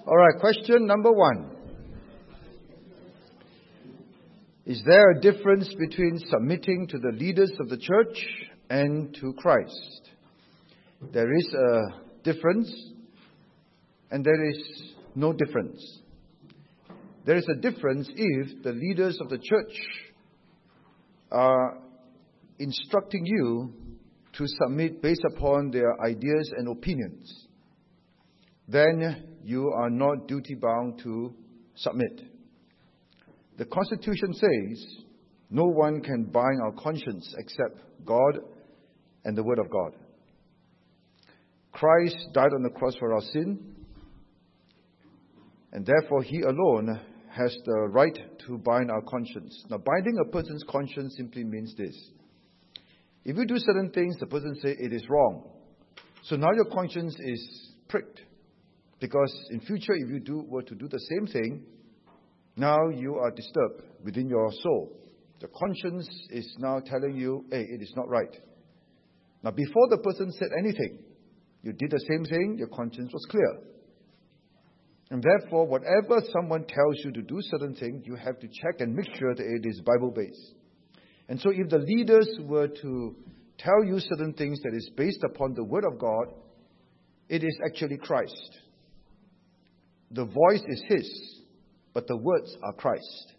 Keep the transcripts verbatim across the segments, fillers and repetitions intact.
All right, question number one. Is there a difference between submitting to the leaders of the church and to Christ? There is a difference, and there is no difference. There is a difference if the leaders of the church are instructing you to submit based upon their ideas and opinions. Then you are not duty-bound to submit. The Constitution says no one can bind our conscience except God and the Word of God. Christ died on the cross for our sin, and therefore He alone has the right to bind our conscience. Now, binding a person's conscience simply means this. If you do certain things, the person says it is wrong. So now your conscience is pricked. Because in future, if you do were to do the same thing, now you are disturbed within your soul. The conscience is now telling you, hey, it is not right. Now, before the person said anything, you did the same thing, your conscience was clear. And therefore, whatever someone tells you to do certain things, you have to check and make sure that it is Bible-based. And so if the leaders were to tell you certain things that is based upon the Word of God, it is actually Christ. The voice is His, but the words are Christ.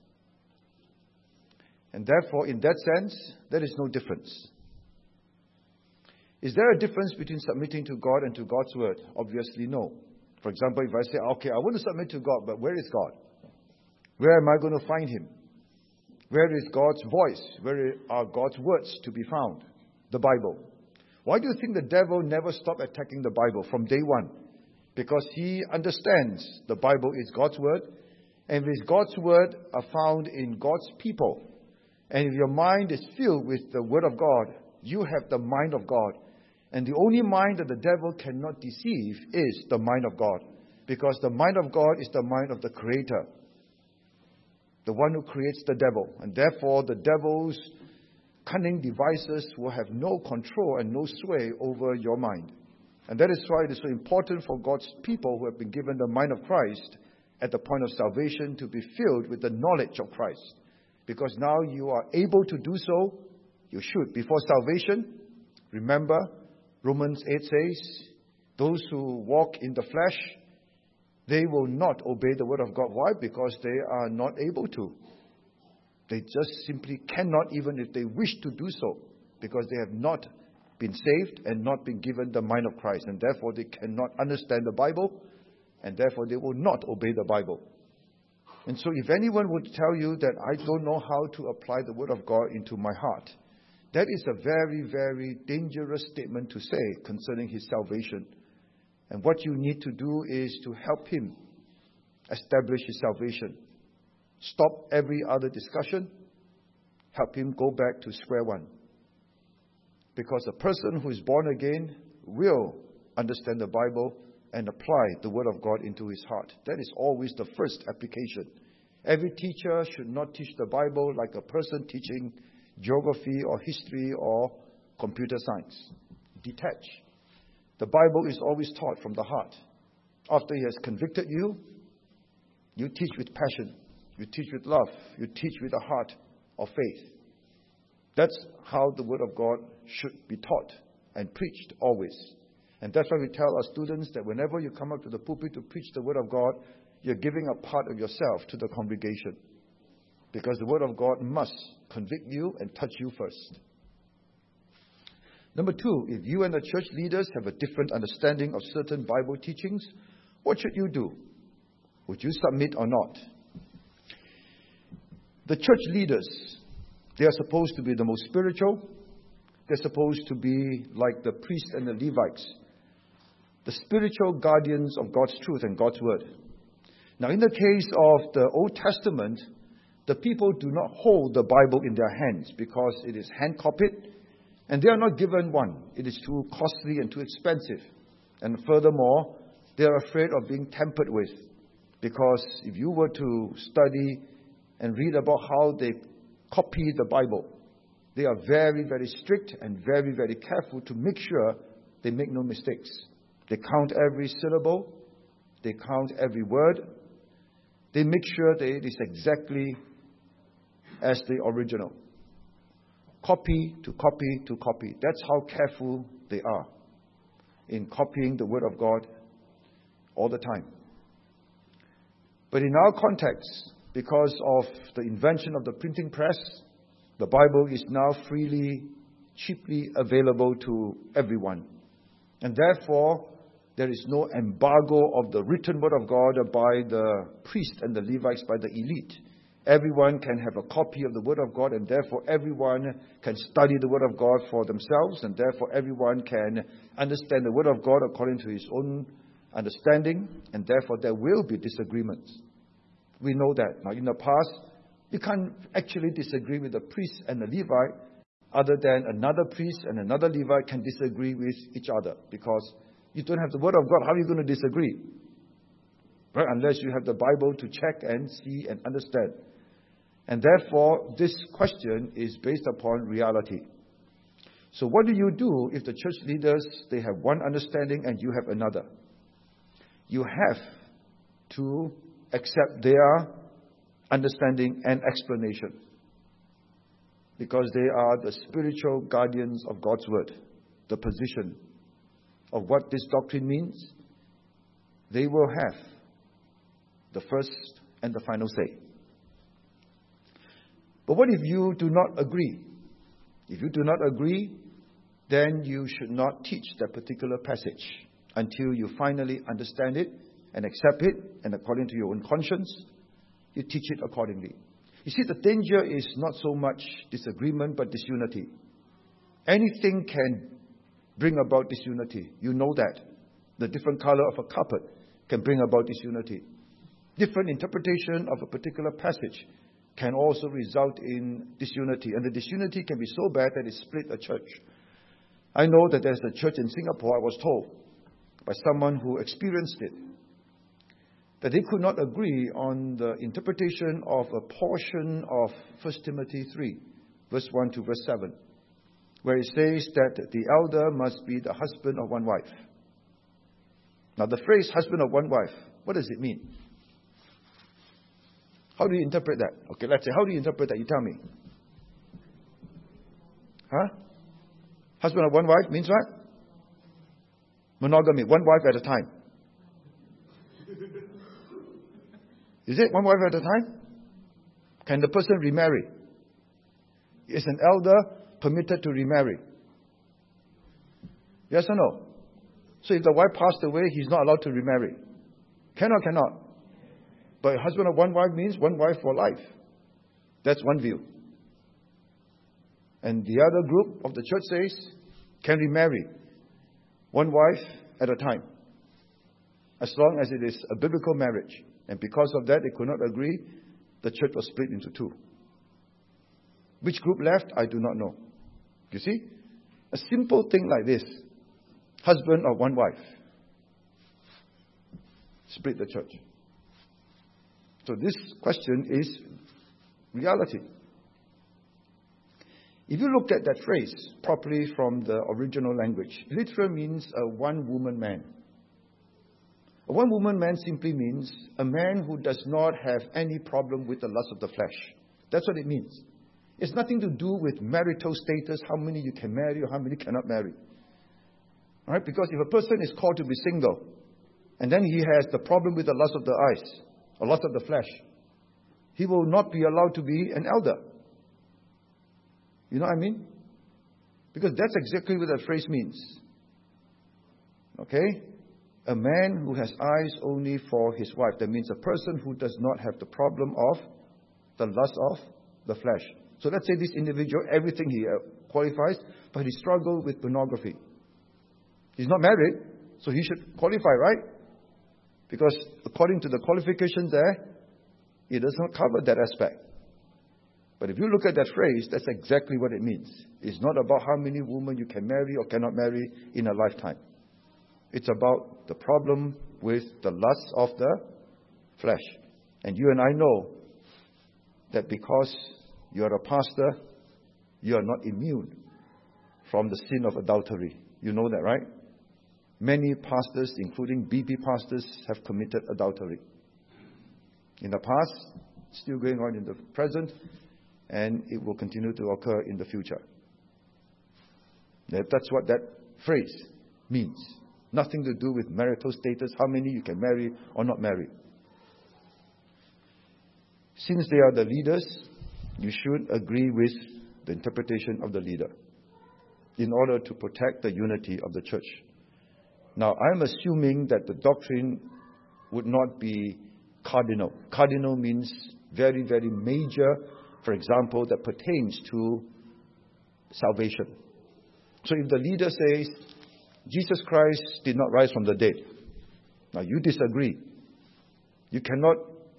And therefore, in that sense, there is no difference. Is there a difference between submitting to God and to God's Word? Obviously, no. For example, if I say, okay, I want to submit to God, but where is God? Where am I going to find Him? Where is God's voice? Where are God's words to be found? The Bible. Why do you think the devil never stopped attacking the Bible from day one? Because he understands the Bible is God's Word, and if God's Word are found in God's people, and if your mind is filled with the Word of God, you have the mind of God. And the only mind that the devil cannot deceive is the mind of God. Because the mind of God is the mind of the Creator, the one who creates the devil. And therefore, the devil's cunning devices will have no control and no sway over your mind. And that is why it is so important for God's people who have been given the mind of Christ at the point of salvation to be filled with the knowledge of Christ. Because now you are able to do so, you should. Before salvation, remember, Romans eight says, those who walk in the flesh, they will not obey the Word of God. Why? Because they are not able to. They just simply cannot, even if they wish to do so, because they have not been saved and not been given the mind of Christ. And therefore they cannot understand the Bible, and therefore they will not obey the Bible. And so if anyone would tell you that I don't know how to apply the Word of God into my heart, that is a very, very dangerous statement to say concerning his salvation. And what you need to do is to help him establish his salvation. Stop every other discussion. Help him go back to square one. Because a person who is born again will understand the Bible and apply the Word of God into his heart. That is always the first application. Every teacher should not teach the Bible like a person teaching geography or history or computer science. Detach. The Bible is always taught from the heart. After He has convicted you, you teach with passion. You teach with love. You teach with a heart of faith. That's how the Word of God should be taught and preached always. And that's why we tell our students that whenever you come up to the pulpit to preach the Word of God, you're giving a part of yourself to the congregation. Because the Word of God must convict you and touch you first. Number two, if you and the church leaders have a different understanding of certain Bible teachings, what should you do? Would you submit or not? The church leaders, they are supposed to be the most spiritual. They're supposed to be like the priests and the Levites, the spiritual guardians of God's truth and God's Word. Now, in the case of the Old Testament, the people do not hold the Bible in their hands because it is hand-copied, and they are not given one. It is too costly and too expensive. And furthermore, they are afraid of being tampered with, because if you were to study and read about how they copy the Bible, they are very, very strict and very, very careful to make sure they make no mistakes. They count every syllable, They count every word. They make sure that it is exactly as the original. Copy to copy to copy. That's how careful they are in copying the Word of God all the time. But in our context, because of the invention of the printing press, the Bible is now freely, cheaply available to everyone. And therefore, there is no embargo of the written Word of God by the priests and the Levites, by the elite. Everyone can have a copy of the Word of God, and therefore everyone can study the Word of God for themselves, and therefore everyone can understand the Word of God according to his own understanding, and therefore there will be disagreements. We know that. Now, in the past, you can't actually disagree with the priest and the Levite, other than another priest and another Levite can disagree with each other, because you don't have the Word of God. How are you going to disagree? Right? Unless you have the Bible to check and see and understand. And therefore, this question is based upon reality. So what do you do if the church leaders, they have one understanding and you have another? You have to accept their understanding and explanation, because they are the spiritual guardians of God's Word, the position of what this doctrine means. They will have the first and the final say. But what if you do not agree? If you do not agree, then you should not teach that particular passage until you finally understand it and accept it, and according to your own conscience, you teach it accordingly. You see, the danger is not so much disagreement, but disunity. Anything can bring about disunity. You know that. The different color of a carpet can bring about disunity. Different interpretation of a particular passage can also result in disunity. And the disunity can be so bad that it split a church. I know that there's a church in Singapore, I was told by someone who experienced it, that they could not agree on the interpretation of a portion of First Timothy three, verse one to verse seven, where it says that the elder must be the husband of one wife. Now, the phrase husband of one wife, what does it mean? How do you interpret that? Okay, let's say, how do you interpret that? You tell me. Huh? Husband of one wife means what? Monogamy, one wife at a time. Is it one wife at a time? Can the person remarry? Is an elder permitted to remarry? Yes or no? So if the wife passed away, he's not allowed to remarry. Can or cannot? But a husband of one wife means one wife for life. That's one view. And the other group of the church says, can remarry one wife at a time, as long as it is a biblical marriage. And because of that, they could not agree. The church was split into two. Which group left? I do not know. You see? A simple thing like this. Husband of one wife. Split the church. So this question is reality. If you look at that phrase properly from the original language, literally means a one-woman man. A one-woman man simply means a man who does not have any problem with the lust of the flesh. That's what it means. It's nothing to do with marital status, how many you can marry or how many cannot marry. All right? Because if a person is called to be single, and then he has the problem with the lust of the eyes, or lust of the flesh, he will not be allowed to be an elder. You know what I mean? Because that's exactly what that phrase means. Okay? A man who has eyes only for his wife. That means a person who does not have the problem of the lust of the flesh. So let's say this individual, everything he qualifies, but he struggles with pornography. He's not married, so he should qualify, right? Because according to the qualifications there, it does not cover that aspect. But if you look at that phrase, that's exactly what it means. It's not about how many women you can marry or cannot marry in a lifetime. It's about the problem with the lust of the flesh. And you and I know that because you are a pastor, you are not immune from the sin of adultery. You know that, right? Many pastors, including B P pastors, have committed adultery. In the past, still going on in the present, and it will continue to occur in the future. That's what that phrase means. Nothing to do with marital status, how many you can marry or not marry. Since they are the leaders, you should agree with the interpretation of the leader in order to protect the unity of the church. Now, I'm assuming that the doctrine would not be cardinal. Cardinal means very, very major, for example, that pertains to salvation. So if the leader says, Jesus Christ did not rise from the dead, now you disagree. You cannot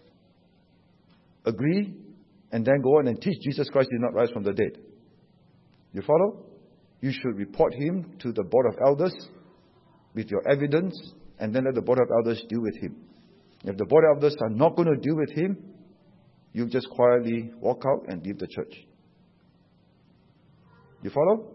agree and then go on and teach Jesus Christ did not rise from the dead. You follow? You should report him to the board of elders with your evidence, and then let the board of elders deal with him. If the board of elders are not going to deal with him, you just quietly walk out and leave the church. You follow?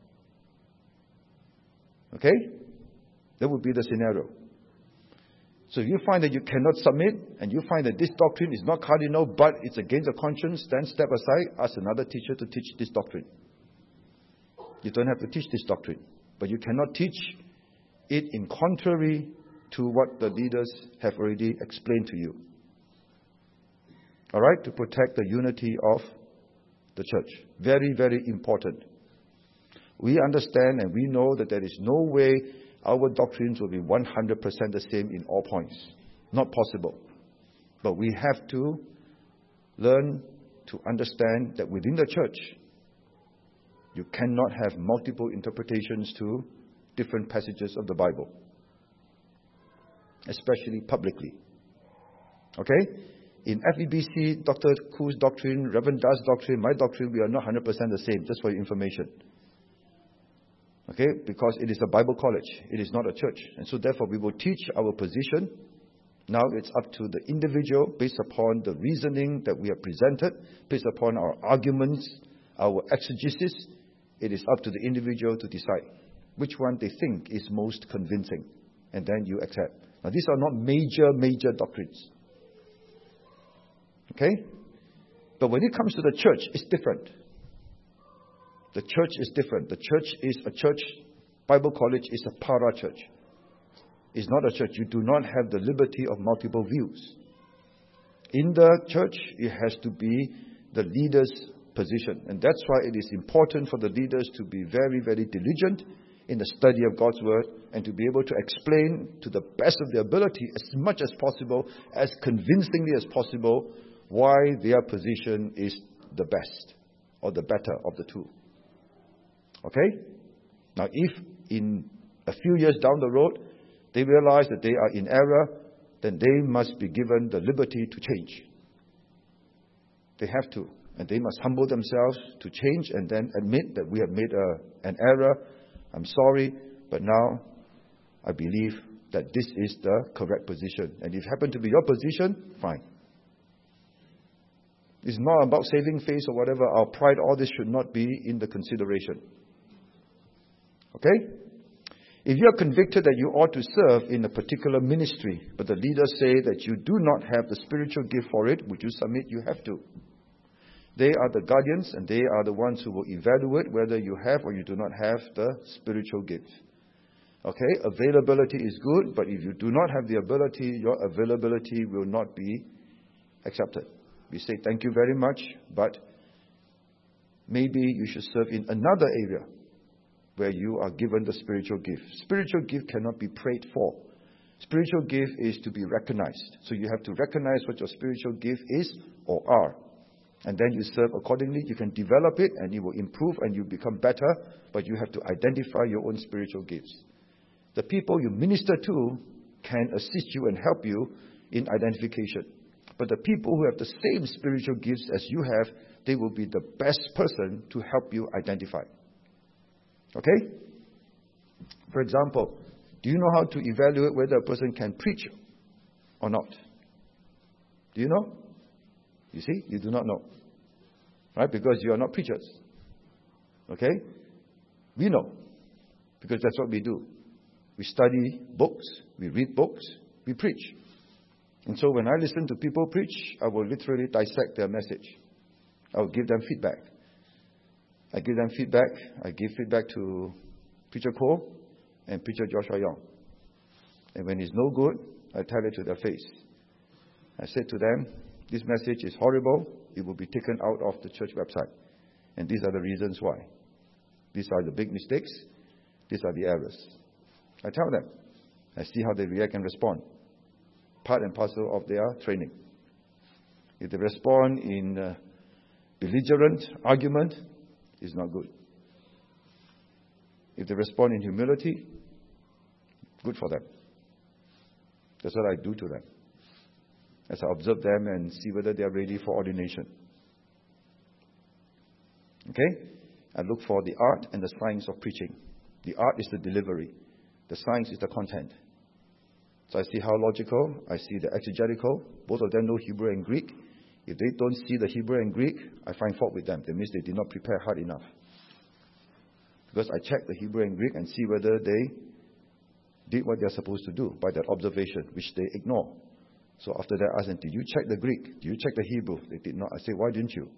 Okay? That would be the scenario. So if you find that you cannot submit, and you find that this doctrine is not cardinal, but it's against the conscience, then step aside, ask another teacher to teach this doctrine. You don't have to teach this doctrine, but you cannot teach it in contrary to what the leaders have already explained to you. All right? To protect the unity of the church. Very, very important. We understand and we know that there is no way our doctrines will be one hundred percent the same in all points. Not possible. But we have to learn to understand that within the church, you cannot have multiple interpretations to different passages of the Bible. Especially publicly. Okay? In F E B C, Doctor Khoo's doctrine, Reverend Das' doctrine, my doctrine, we are not one hundred percent the same, just for your information. Okay? Because it is a Bible college. It is not a church. And so therefore we will teach our position. Now it's up to the individual, based upon the reasoning that we have presented, based upon our arguments, our exegesis. It is up to the individual to decide which one they think is most convincing. And then you accept. Now these are not major, major doctrines. Okay? But when it comes to the church, it's different. The church is different. The church is a church. Bible college is a para church. It's not a church. You do not have the liberty of multiple views. In the church, it has to be the leader's position. And that's why it is important for the leaders to be very, very diligent in the study of God's Word and to be able to explain to the best of their ability, as much as possible, as convincingly as possible, why their position is the best or the better of the two. Okay? Now, if in a few years down the road, they realize that they are in error, then they must be given the liberty to change. They have to. And they must humble themselves to change and then admit that we have made a, an error. I'm sorry, but now I believe that this is the correct position. And if it happened to be your position, fine. It's not about saving face or whatever. Our pride, all this should not be in the consideration. Okay? If you are convicted that you ought to serve in a particular ministry, but the leaders say that you do not have the spiritual gift for it, would you submit? You have to. They are the guardians, and they are the ones who will evaluate whether you have or you do not have the spiritual gift. Okay? Availability is good, but if you do not have the ability, your availability will not be accepted. We say thank you very much, but maybe you should serve in another area where you are given the spiritual gift. Spiritual gift cannot be prayed for. Spiritual gift is to be recognized. So you have to recognize what your spiritual gift is or are. And then you serve accordingly. You can develop it and it will improve and you become better, but you have to identify your own spiritual gifts. The people you minister to can assist you and help you in identification. But the people who have the same spiritual gifts as you have, they will be the best person to help you identify. Okay? For example, do you know how to evaluate whether a person can preach or not? Do you know? You see, you do not know. Right? Because you are not preachers. Okay? We know. Because that's what we do. We study books, we read books, we preach. And so when I listen to people preach, I will literally dissect their message. I will give them feedback. I give them feedback. I give feedback to Preacher Cole and Preacher Joshua Young. And when it's no good, I tell it to their face. I said to them, this message is horrible. It will be taken out of the church website. And these are the reasons why. These are the big mistakes. These are the errors. I tell them. I see how they react and respond. Part and parcel of their training. If they respond in uh, belligerent argument, it's not good. If they respond in humility, good for them. That's what I do to them. As I observe them and see whether they are ready for ordination. Okay? I look for the art and the science of preaching. The art is the delivery. The science is the content. So I see how logical, I see the exegetical. Both of them know Hebrew and Greek. If they don't see the Hebrew and Greek, I find fault with them. That means they did not prepare hard enough. Because I check the Hebrew and Greek and see whether they did what they are supposed to do by that observation, which they ignore. So after that, I ask them, did you check the Greek? Did you check the Hebrew? They did not. I say, why didn't you?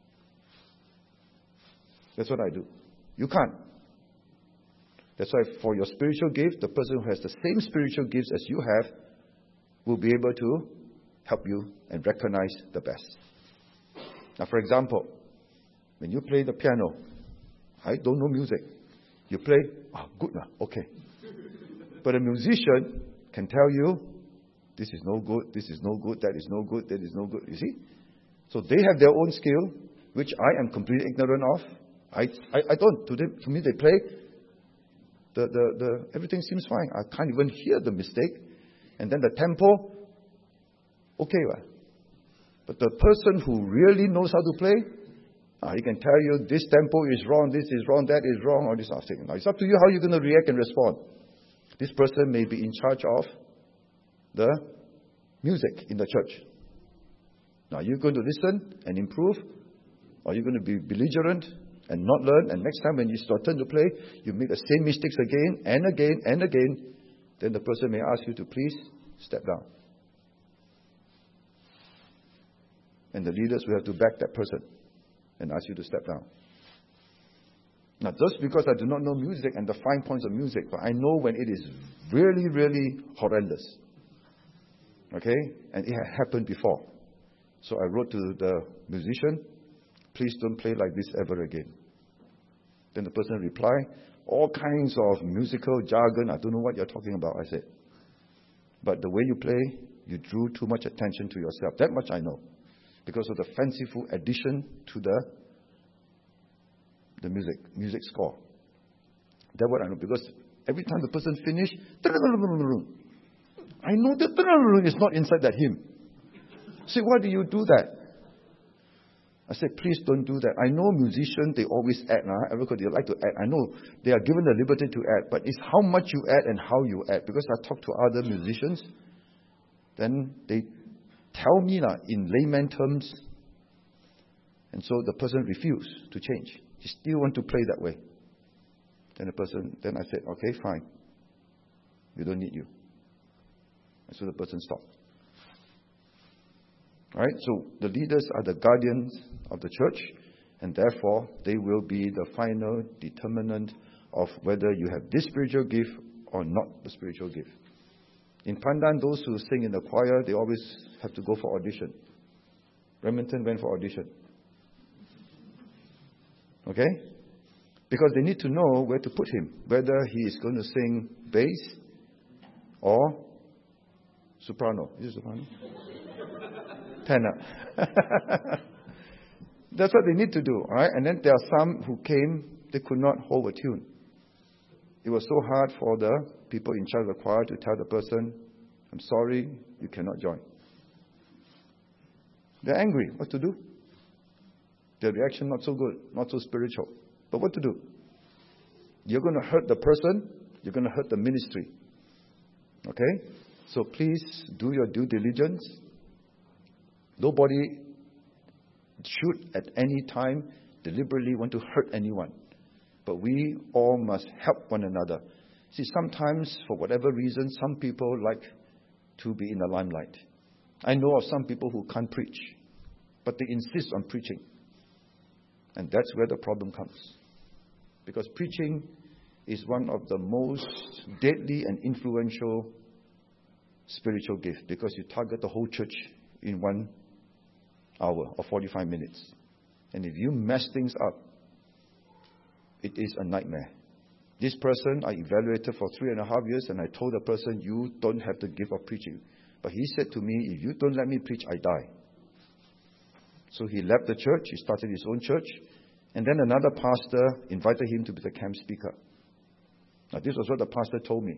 That's what I do. You can't. That's why for your spiritual gift, the person who has the same spiritual gifts as you have will be able to help you and recognize the best. Now, for example, when you play the piano, I don't know music. You play, oh, good now, okay. But a musician can tell you, this is no good, this is no good, that is no good, that is no good. You see? So they have their own skill, which I am completely ignorant of. I, I, I don't. To, them, to me, they play. The, the, the, everything seems fine. I can't even hear the mistake. And then the tempo, okay. Well. But the person who really knows how to play, uh, he can tell you this tempo is wrong, this is wrong, that is wrong, or this other thing. Now, it's up to you how you're going to react and respond. This person may be in charge of the music in the church. Now, you're going to listen and improve, or you're going to be belligerent and not learn, and next time when it's your turn to play, you make the same mistakes again and again and again, then the person may ask you to please step down. And the leaders will have to back that person and ask you to step down. Now, just because I do not know music and the fine points of music, but I know when it is really, really horrendous. Okay? And it had happened before. So I wrote to the musician, please don't play like this ever again. Then the person replied, all kinds of musical jargon, I don't know what you're talking about, I said. But the way you play, you drew too much attention to yourself. That much I know. Because of the fanciful addition to the the music, music score. That's what I know. Because every time the person finished, I know that is not inside that hymn. Say, why do you do that? I said, please don't do that. I know musicians, they always add. Nah? Everybody they like to add. I know they are given the liberty to add. But it's how much you add and how you add. Because I talk to other musicians, then they tell me nah, in layman terms. And so the person refused to change. He still want to play that way. Then the person, then I said, okay, fine. We don't need you. And so the person stopped. Right? So the leaders are the guardians of the church, and therefore they will be the final determinant of whether you have this spiritual gift or not the spiritual gift. In Pandan, those who sing in the choir, they always have to go for audition. Remington went for audition. Okay? Because they need to know where to put him, whether he is going to sing bass or soprano. Is it soprano? Tenor. That's what they need to do, all right? And then there are some who came, they could not hold a tune. It was so hard for the people in charge of the choir to tell the person, I'm sorry, you cannot join. They're angry. What to do? Their reaction not so good, not so spiritual. But what to do? You're going to hurt the person, you're going to hurt the ministry. Okay? So please do your due diligence. Nobody should at any time deliberately want to hurt anyone. But we all must help one another. See, sometimes, for whatever reason, some people like to be in the limelight. I know of some people who can't preach, but they insist on preaching. And that's where the problem comes. Because preaching is one of the most deadly and influential spiritual gifts, because you target the whole church in one hour or forty-five minutes. And if you mess things up, it is a nightmare. This person I evaluated for three and a half years, and I told the person, you don't have the gift of preaching. But he said to me, if you don't let me preach, I die. So he left the church, he started his own church, and then another pastor invited him to be the camp speaker. Now this was what the pastor told me.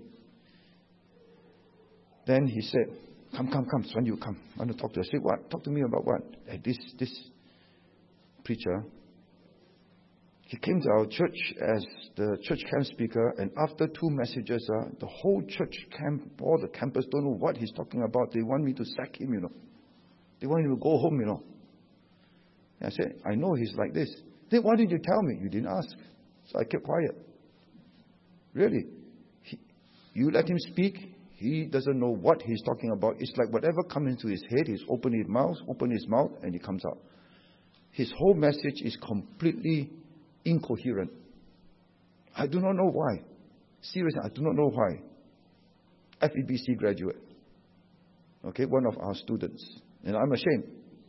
Then he said, come, come, come, Swan, you come. I want to talk to you. I said, what? Talk to me about what? Hey, this, this preacher, he came to our church as the church camp speaker, and after two messages, uh, the whole church camp, all the campers don't know what he's talking about. They want me to sack him, you know. They want him to go home, you know. And I said, I know he's like this. Then why did you tell me? You didn't ask. So I kept quiet. Really. He, you let him speak. He doesn't know what he's talking about. It's like whatever comes into his head, he's open his mouth, open his mouth, and it comes out. His whole message is completely incoherent. I do not know why. Seriously, I do not know why. F E B C graduate. Okay, one of our students. And I'm ashamed.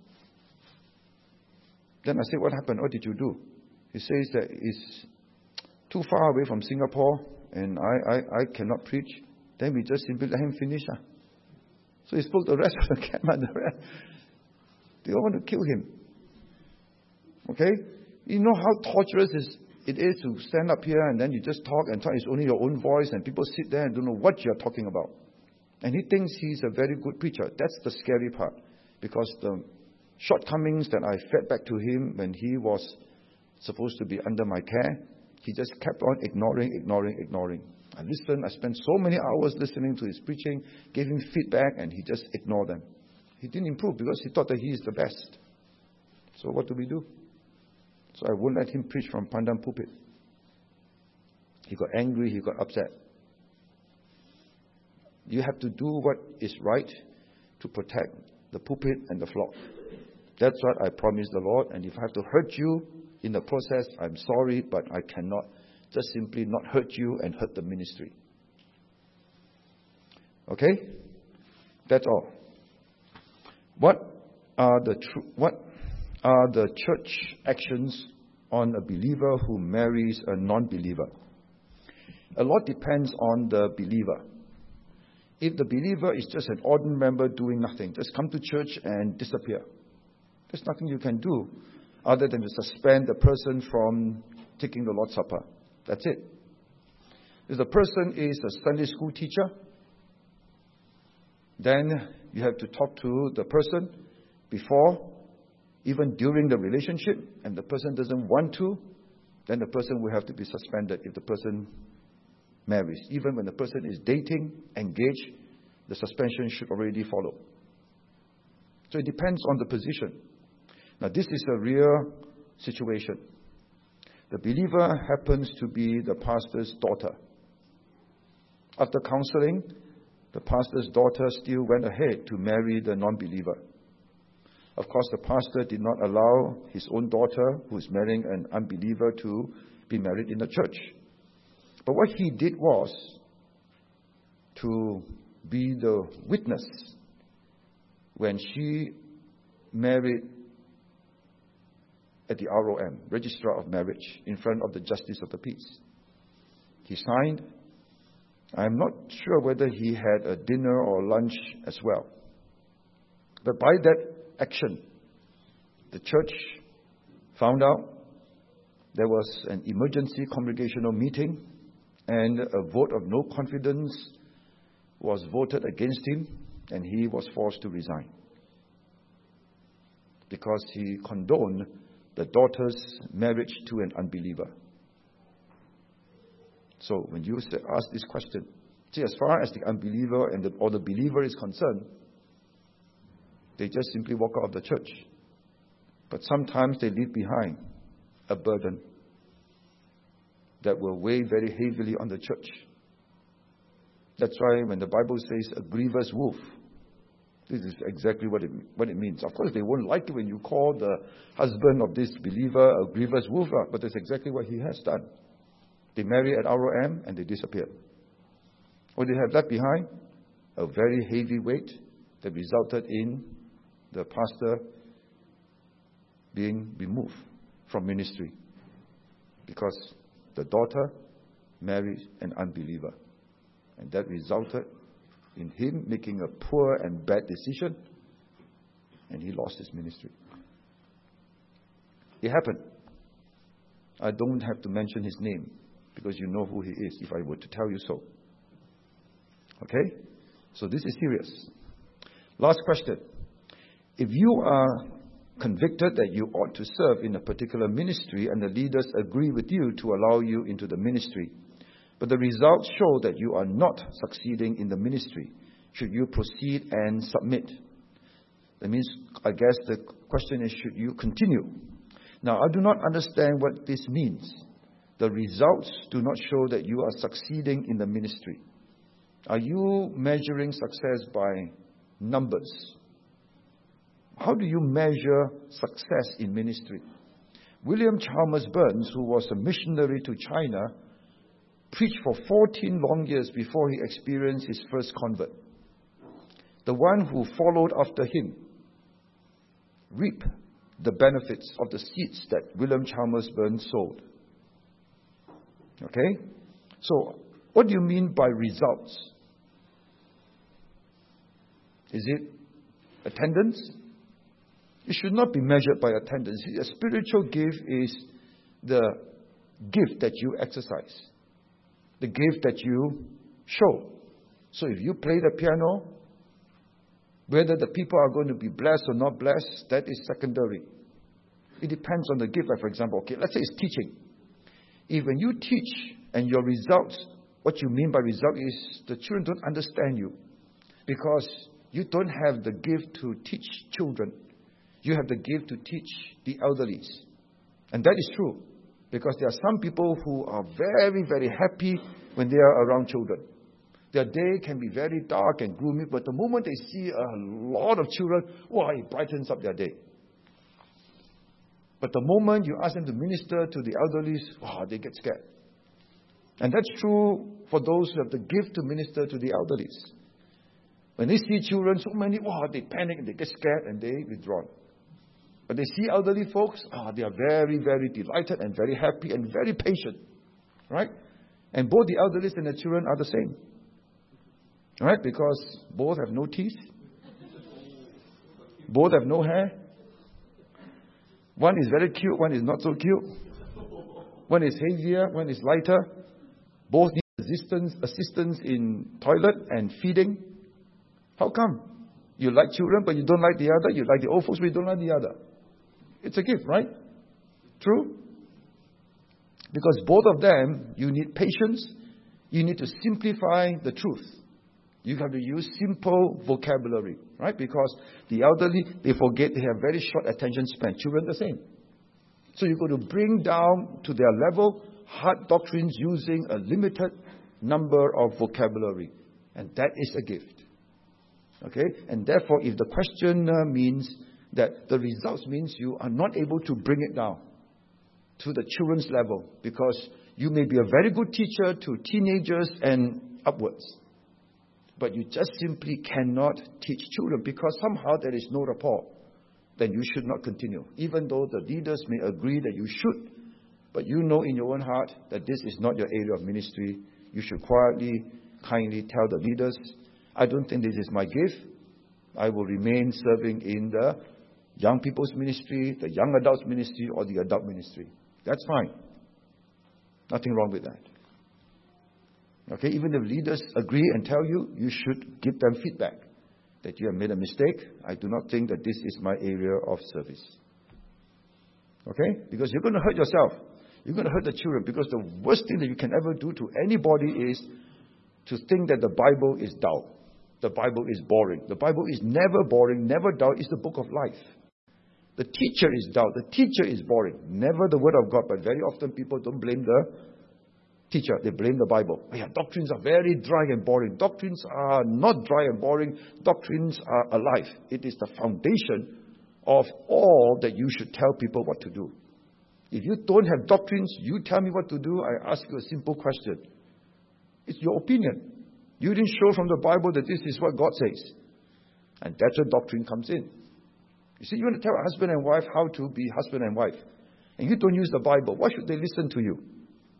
Then I said, what happened? What did you do? He says that it's too far away from Singapore and I, I, I cannot preach. Then we just simply let him finish. Uh. So he spoke to the rest of the camp and the rest. They all want to kill him. Okay? You know how torturous it is to stand up here and then you just talk and talk. It's only your own voice and people sit there and don't know what you're talking about. And he thinks he's a very good preacher. That's the scary part. Because the shortcomings that I fed back to him when he was supposed to be under my care, he just kept on ignoring, ignoring, ignoring. I listened. I spent so many hours listening to his preaching, gave him feedback, and he just ignored them. He didn't improve because he thought that he is the best. So what do we do? So I won't let him preach from Pandan pulpit. He got angry. He got upset. You have to do what is right to protect the pulpit and the flock. That's what I promised the Lord. And if I have to hurt you in the process, I'm sorry, but I cannot just simply not hurt you and hurt the ministry. Okay? That's all. What are the tr- what are the church actions on a believer who marries a non-believer? A lot depends on the believer. If the believer is just an ordinary member doing nothing, just come to church and disappear, there's nothing you can do other than to suspend the person from taking the Lord's Supper. That's it. If the person is a Sunday school teacher, then you have to talk to the person before, even during the relationship, and the person doesn't want to, then the person will have to be suspended if the person marries. Even when the person is dating, engaged, the suspension should already follow. So it depends on the position. Now this is a real situation. The believer happens to be the pastor's daughter. After counseling, the pastor's daughter still went ahead to marry the non-believer. Of course, the pastor did not allow his own daughter, who is marrying an unbeliever, to be married in the church. But what he did was to be the witness when she married at the R O M, Registrar of Marriage, in front of the Justice of the Peace. He signed. I'm not sure whether he had a dinner or lunch as well. But by that action, the church found out there was an emergency congregational meeting, and a vote of no confidence was voted against him, and he was forced to resign because he condoned the daughter's marriage to an unbeliever. So when you ask this question, see, as far as the unbeliever and the, or the believer is concerned, they just simply walk out of the church. But sometimes they leave behind a burden that will weigh very heavily on the church. That's why when the Bible says a grievous wolf, this is exactly what it, what it means. Of course, they won't like it when you call the husband of this believer a grievous wolf, but that's exactly what he has done. They marry at R O M and they disappear. What they have left behind? A very heavy weight that resulted in the pastor being removed from ministry because the daughter married an unbeliever. And that resulted in him making a poor and bad decision, and he lost his ministry. It happened. I don't have to mention his name because you know who he is if I were to tell you so. Okay? So this is serious. Last question. If you are convicted that you ought to serve in a particular ministry and the leaders agree with you to allow you into the ministry, but the results show that you are not succeeding in the ministry, should you proceed and submit? That means, I guess the question is, should you continue? Now, I do not understand what this means. The results do not show that you are succeeding in the ministry. Are you measuring success by numbers? How do you measure success in ministry? William Chalmers Burns, who was a missionary to China, preached for fourteen long years before he experienced his first convert. The one who followed after him reaped the benefits of the seeds that William Chalmers Burns sowed. Okay? So, what do you mean by results? Is it attendance? It should not be measured by attendance. A spiritual gift is the gift that you exercise, the gift that you show. So if you play the piano, whether the people are going to be blessed or not blessed, that is secondary. It depends on the gift. Like for example, okay, let's say it's teaching. If when you teach and your results, what you mean by result is the children don't understand you because you don't have the gift to teach children. You have the gift to teach the elderlies. And that is true because there are some people who are very, very happy when they are around children. Their day can be very dark and gloomy, but the moment they see a lot of children, wow, it brightens up their day. But the moment you ask them to minister to the elderly, wow, they get scared. And that's true for those who have the gift to minister to the elderly. When they see children, so many, wow, they panic and they get scared and they withdraw. But they see elderly folks, ah, they are very, very delighted and very happy and very patient. Right? And both the elderly and the children are the same. Right? Because both have no teeth. Both have no hair. One is very cute, one is not so cute. One is heavier, one is lighter. Both need assistance, assistance in toilet and feeding. How come? You like children, but you don't like the other. You like the old folks, but you don't like the other. It's a gift, right? True? Because both of them, you need patience. You need to simplify the truth. You have to use simple vocabulary, right? Because the elderly, they forget they have very short attention span. Children the same. So you've got to bring down to their level hard doctrines using a limited number of vocabulary. And that is a gift. Okay? And therefore, if the question uh, means that the results means you are not able to bring it down to the children's level because you may be a very good teacher to teenagers and upwards. But you just simply cannot teach children because somehow there is no rapport. Then you should not continue. Even though the leaders may agree that you should, but you know in your own heart that this is not your area of ministry, you should quietly, kindly tell the leaders, I don't think this is my gift. I will remain serving in the young people's ministry, the young adults ministry, or the adult ministry. That's fine. Nothing wrong with that. Okay, even if leaders agree and tell you, you should give them feedback that you have made a mistake. I do not think that this is my area of service. Okay? Because you're going to hurt yourself. You're going to hurt the children because the worst thing that you can ever do to anybody is to think that the Bible is dull. The Bible is boring. The Bible is never boring, never dull. It's the book of life. The teacher is dull. The teacher is boring. Never the Word of God. But very often people don't blame the teacher, they blame the Bible. Oh, yeah, doctrines are very dry and boring. Doctrines are not dry and boring. Doctrines are alive. It is the foundation of all that you should tell people what to do. If you don't have doctrines, you tell me what to do, I ask you a simple question. It's your opinion. You didn't show from the Bible that this is what God says. And that's where doctrine comes in. You see, you want to tell a husband and wife how to be husband and wife, and you don't use the Bible, why should they listen to you?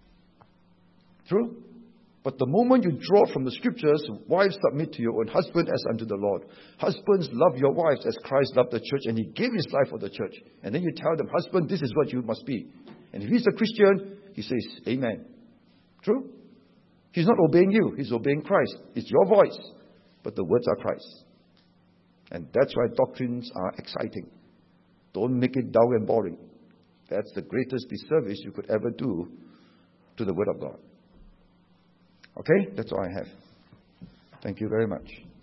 True? But the moment you draw from the scriptures, wives submit to your own husband as unto the Lord. Husbands, love your wives as Christ loved the church and he gave his life for the church. And then you tell them, husband, this is what you must be. And if he's a Christian, he says, amen. True? He's not obeying you, he's obeying Christ. It's your voice, but the words are Christ. And that's why doctrines are exciting. Don't make it dull and boring. That's the greatest disservice you could ever do to the Word of God. Okay? That's all I have. Thank you very much.